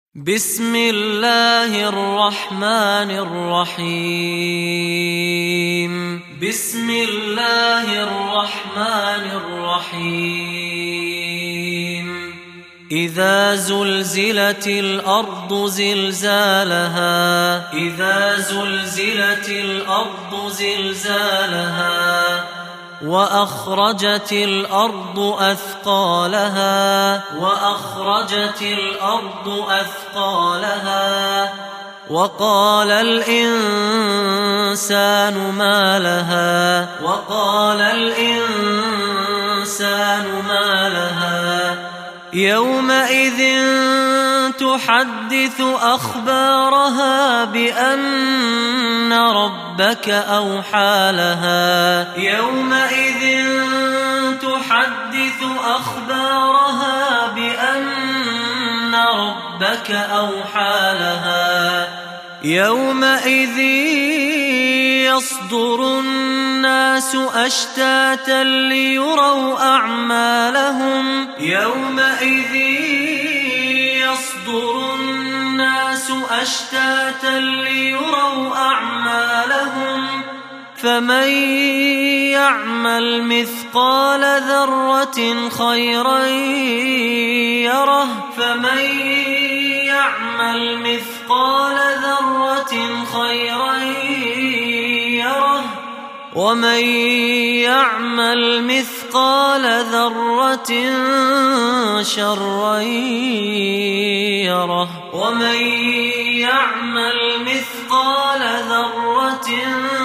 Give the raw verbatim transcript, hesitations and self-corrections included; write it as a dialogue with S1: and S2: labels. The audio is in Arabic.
S1: بسم الله الرحمن الرحيم بسم الله الرحمن الرحيم إذا زلزلت الأرض زلزالها إذا زلزلت الأرض زلزالها وأخرجت الأرض أثقالها وأخرجت الأرض أثقالها وقال الإنسان ما لها وقال الإنسان ما لها يومئذ تحدث أخبارها بأن ربك أوحى لها يومئذ تحدث أخبارها بأن ربك أوحى لها يومئذ يصدر الناس أشتاتا ليروا أعمالهم يومئذ يصدر الناس أشتاتا ليروا أعمالهم فمن يعمل مثقال ذرة خيرا يره فمن يعمل مثقال ذرة خيرا يره ومن يعمل مثقال ذرة شرا يره ومن يعمل مثقال ذرة